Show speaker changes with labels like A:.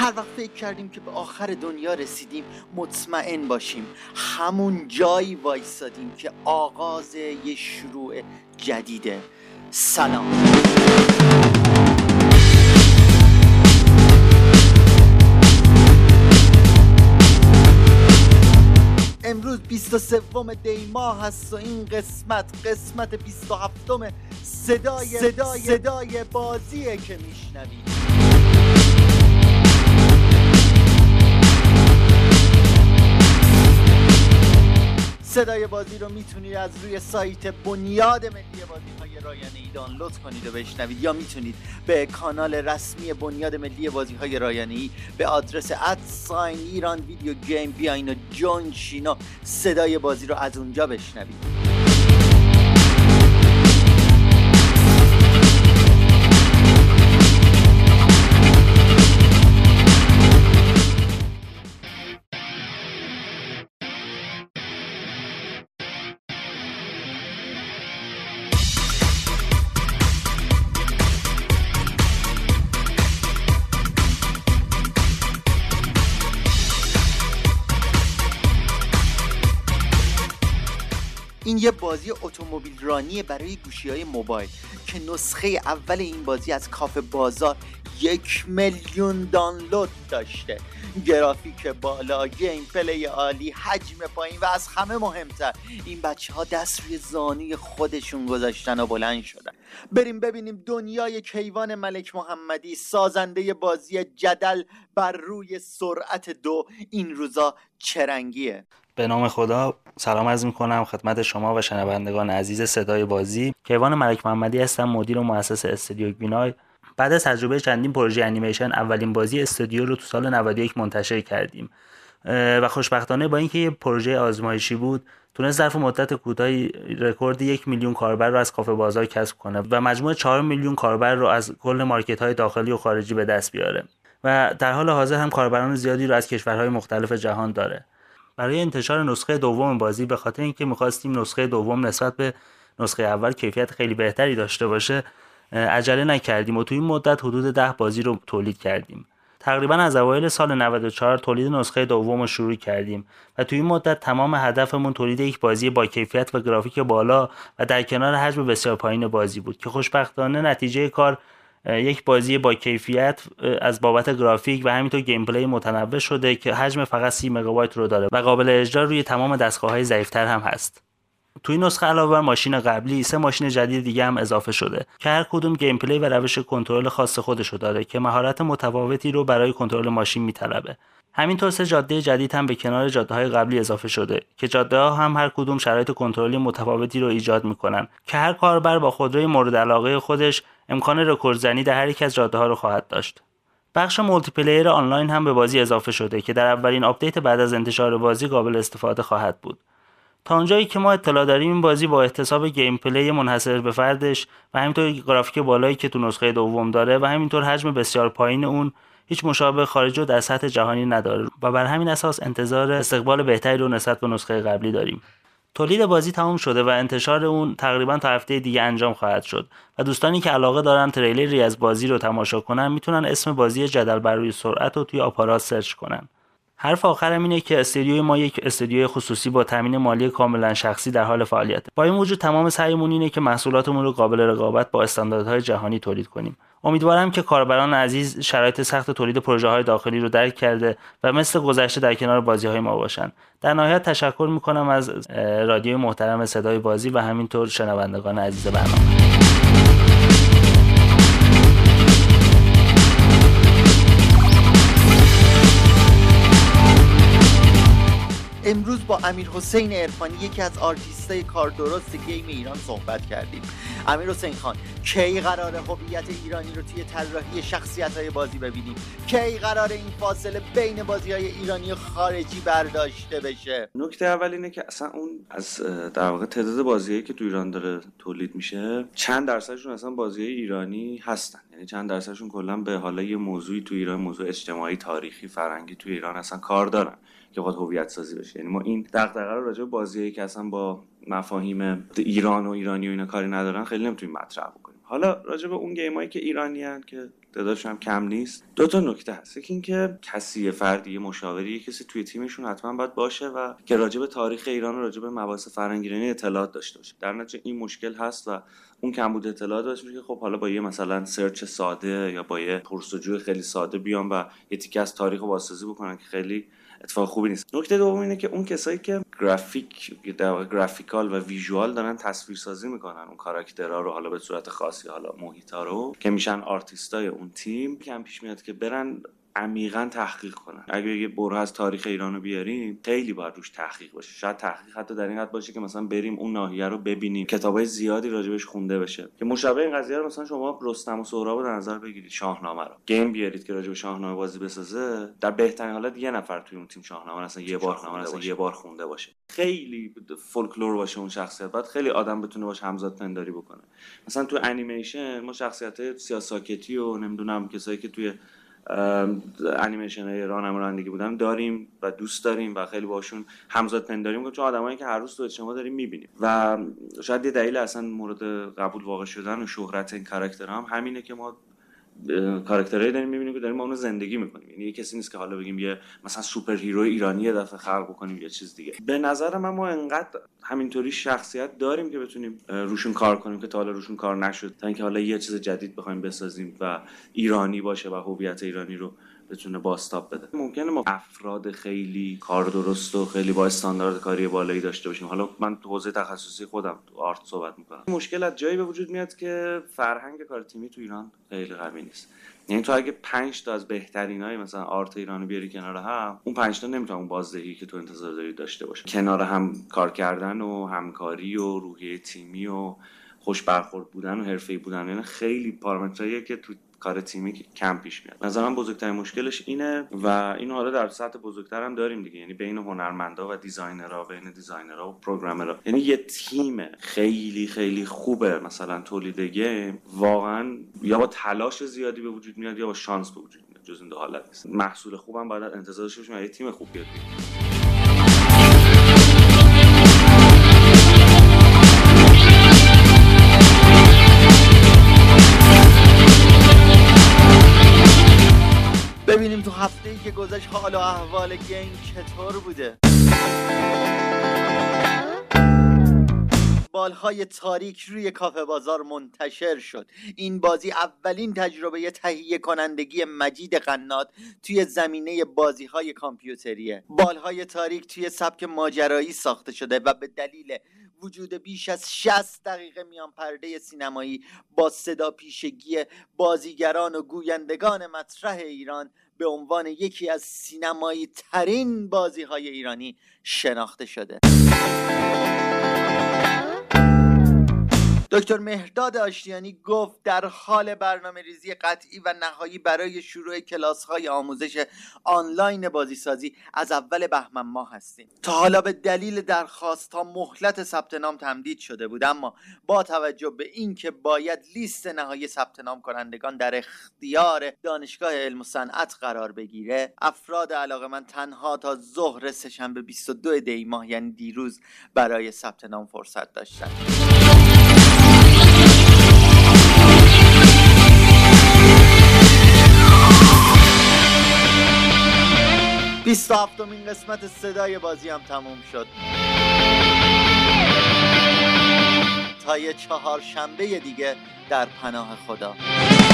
A: هر وقت فکر کردیم که به آخر دنیا رسیدیم مطمئن باشیم همون جایی وایسادیم که آغاز یه شروع جدیده. سلام. امروز 23 دی ماه هست و این قسمت 27 صدای بازیه که میشنوید. صدای بازی رو میتونید از روی سایت بنیاد ملی بازی‌های رایانه‌ای دانلود کنید و بشنوید، یا میتونید به کانال رسمی بنیاد ملی بازی‌های رایانه‌ای به آدرس @ایران ویدیو گیم بیاین و جوین شین و صدای بازی رو از اونجا بشنوید. این یه بازی اتومبیل رانیه برای گوشی‌های موبایل که نسخه اول این بازی از کافه بازار 1,000,000 دانلود داشته. گرافیک بالا، گیم پلی عالی، حجم پایین و از همه مهمتر این بچه‌ها دست روی زانوی خودشون گذاشتن و بلند شدن. بریم ببینیم دنیای کیوان ملک محمدی، سازنده بازی جدل بر روی سرعت 2 این روزا چه رنگیه.
B: به نام خدا سلام عرض می‌کنم خدمت شما و شنوندگان عزیز صدای بازی. کیوان ملک محمدی هستم، مدیر و مؤسس استودیو گوینای. بعد از تجربه چندین پروژه انیمیشن اولین بازی استودیو رو تو سال 91 منتشر کردیم و خوشبختانه با اینکه یه پروژه آزمایشی بود تونست ظرف مدت کوتاهی رکورد 1,000,000 کاربر رو از کافه بازار کسب کنه و مجموع 4,000,000 کاربر رو از کل مارکت‌های داخلی و خارجی به دست بیاره و در حال حاضر هم کاربران زیادی رو از کشورهای مختلف جهان داره. برای انتشار نسخه دوم بازی به خاطر اینکه می‌خواستیم نسخه دوم نسبت به نسخه اول کیفیت خیلی بهتری داشته باشه عجله نکردیم و توی این مدت حدود 10 بازی رو تولید کردیم. تقریبا از اوایل سال 94 تولید نسخه دوم رو شروع کردیم و توی این مدت تمام هدفمون تولید یک بازی با کیفیت و گرافیک بالا و در کنار حجم بسیار پایین بازی بود که خوشبختانه نتیجه کار یک بازی با کیفیت از بابت گرافیک و همینطور گیم پلی متنوع شده که حجم فقط 30 مگابایت رو داره و قابل اجرا روی تمام دستگاه‌های ضعیف‌تر هم هست. توی نسخه علاوه بر ماشین قبلی 3 ماشین جدید دیگه هم اضافه شده که هر کدوم گیم پلی و روش کنترل خاص خودشو داره که مهارت متفاوتی رو برای کنترل ماشین میطلبه. همینطور 3 جاده جدید هم به کنار جاده‌های قبلی اضافه شده که جاده‌ها هم هر کدوم شرایط کنترلی متفاوتی رو ایجاد میکنن که هر کاربر با خودروی مورد علاقه خودش امکان رکوردزنی در هر یک از جاده‌ها رو خواهد داشت. بخش مولتی پلیر آنلاین هم به بازی اضافه شده که در اولین آپدیت بعد از انتشار بازی قابل استفاده خواهد بود. تا اونجایی که ما اطلاع داریم این بازی با احتساب گیم پلی منحصر به فردش و همینطور گرافیک بالایی که تو نسخه دوم داره و همینطور حجم بسیار پایین اون هیچ مشابه خارجی و در سطح جهانی نداره و بر همین اساس انتظار استقبال بهتری رو نسبت به نسخه قبلی داریم. تولید بازی تمام شده و انتشار اون تقریبا تا هفته دیگه انجام خواهد شد و دوستانی که علاقه دارن تریلری از بازی رو تماشا کنن میتونن اسم بازی جدل بر روی سرعت رو توی آپارات سرچ کنن. حرف آخرم اینه که استودیوی ما یک استودیوی خصوصی با تامین مالی کاملا شخصی در حال فعالیته. با این وجود تمام سعیمون اینه که محصولاتمون رو قابل رقابت با استانداردهای جهانی تولید کنیم. امیدوارم که کاربران عزیز شرایط سخت تولید پروژه‌های داخلی رو درک کرده و مثل گذشته در کنار بازی‌های ما باشن. در نهایت تشکر می‌کنم از رادیوی محترم صدای بازی و همینطور شنوندگان عزیز برنامه.
A: امروز با امیرحسین عرفانی یکی از آرتیستای کار درست گیم ایران صحبت کردیم. امیرحسین خان، کی قراره هویت ایرانی رو توی طراحی شخصیت‌های بازی ببینیم؟ کی قراره این فاصله بین بازی‌های ایرانی و خارجی برداشته بشه؟
C: نکته اول اینه که اصلا اون از در واقع تعداد بازیایی که تو ایران داره تولید میشه چند درصدشون اصلا بازی‌های ایرانی هستن، یعنی چند درصدشون کلا به حالا یه موضوعی تو ایران، موضوع اجتماعی، تاریخی، فرهنگی تو ایران اصلا کار دارن که باید هویت سازی بشه. یعنی ما این دغدغه رو راجع به بازیایی که اصلا با مفاهیم ایران و ایرانی و اینا کاری ندارن خیلی نمیتونیم مطرح بکنیم. حالا راجع به اون گیمایی که ایرانیان که تعدادش هم کم نیست، 2 نکته هست. یکی این که کسی فردی مشاوری کسی توی تیمشون حتما باید باشه و که راجع به تاریخ ایران و راجع به مباحث فرهنگی ایرانی اطلاعات داشته باشه. در نتیجه این مشکل هست و اون کمبود اطلاعات باعث میشه که خب حالا با یه مثلا سرچ ساده یا با یه پرسجوی خیلی ساده بیان و یه تیکه از تاریخ رو بازسازی بکنن که خیلی اتفاق خوبی نیست. نکته دوم اینه که اون کسایی که گرافیکال و ویژوال دارن تصویرسازی میکنن اون کاراکترها رو، حالا به صورت خاصی، حالا محیطا رو، که میشن آرتیستای اون تیم، کم پیش میاد که برن عمیقاً تحقیق کنن. اگه یه بره از تاریخ ایران رو بیاریم خیلی باید روش تحقیق باشه. شاید تحقیق حتی در این حد باشه که مثلا بریم اون ناحیه رو ببینیم، کتابای زیادی راجبش خونده بشه که مشابه این قضیه رو مثلا شما رستم و سهراب رو در نظر بگیرید، شاهنامه رو گیم بیارید که راجب شاهنامه بازی بسازه، در بهترین حالت یه نفر توی اون تیم شاهنامه مثلا یه بار خونده باشه، خیلی فولکلور باشه اون شخصیت، بعد خیلی آدم بتونه باشه همزاد پنداری بکنه. مثلا تو انیمیشن ما شخصیت‌های سیاساکتی و نمیدونم کسایی که توی انیمیشن های رانندگی بودن داریم و دوست داریم و خیلی باشون همزاد پنداری میکنیم، چون آدمایی که هر روز تو اجتماع داریم میبینیم و شاید یه دلیل اصلا مورد قبول واقع شدن و شهرت این کاراکترها هم همینه که ما کاراکترایی داریم میبینیم که داریم ما اونو زندگی میکنیم. یعنی یه کسی نیست که حالا بگیم یه مثلا سوپر هیرو ایرانی یه دفعه خلق بکنیم یا چیز دیگه. به نظر من ما انقدر همینطوری شخصیت داریم که بتونیم روشون کار کنیم که تا حالا روشون کار نشد، تا اینکه حالا یه چیز جدید بخوایم بسازیم و ایرانی باشه و هویت ایرانی رو بتونه بازتاب بده. ممکنه ما افراد خیلی کار درست و خیلی با استاندارد کاری بالایی داشته باشیم. حالا من تو حوزه تخصصی خودم تو آرت صحبت میکنم. مشکل از جایی به وجود میاد که فرهنگ کار تیمی تو ایران خیلی قوی نیست. یعنی تو اگه 5 تا از بهترینای مثلا آرت ایرانو بیاری کنار هم، اون 5 تا نمیتونن اون بازدهی که تو انتظار داری داشته باشه. کنار هم کار کردن و همکاری و روحیه تیمی و خوش برخورد بودن و حرفه‌ای بودن، یعنی خیلی پارامتراییه که تو کار تیمی کم پیش میاد. مثلا بزرگترین مشکلش اینه و اینو حالا در سطح بزرگتر هم داریم دیگه، یعنی بین هنرمندا و دیزاینرها، بین دیزاینرها و پروگرامرها. یعنی یه تیم خیلی خیلی خوبه مثلا تولید گیم واقعا یا با تلاش زیادی به وجود میاد یا با شانس به وجود میاد، جز این دو حالت نیست. محصول خوبم باید انتظار داشته باشیم یه تیم خوب بیاد.
A: 'ببینیم تو هفته‌ای که گذشت حال و احوال گیم چطور بوده. بالهای تاریک روی کافه بازار منتشر شد. این بازی اولین تجربه تهیه کنندگی مجید قناد توی زمینه بازی‌های کامپیوتریه. بالهای تاریک توی سبک ماجرایی ساخته شده و به دلیل وجود بیش از 60 دقیقه میان پرده سینمایی با صدا پیشگی بازیگران و گویندگان مطرح ایران به عنوان یکی از سینمایی ترین بازی‌های ایرانی شناخته شده. دکتر مهرداد آشتیانی گفت در حال برنامه‌ریزی قطعی و نهایی برای شروع کلاس‌های آموزش آنلاین بازیسازی از اول بهمن ماه هستیم. تا حالا به دلیل درخواست‌ها مهلت ثبت نام تمدید شده بود، اما با توجه به اینکه باید لیست نهایی ثبت نام کنندگان در اختیار دانشگاه علم و صنعت قرار بگیره، افراد علاقه‌مند تنها تا ظهر سه‌شنبه 22 دی ماه یعنی دیروز برای ثبت نام فرصت داشتند. 27مین قسمت صدای بازی هم تموم شد. تا یه 4 شنبه دیگه در پناه خدا.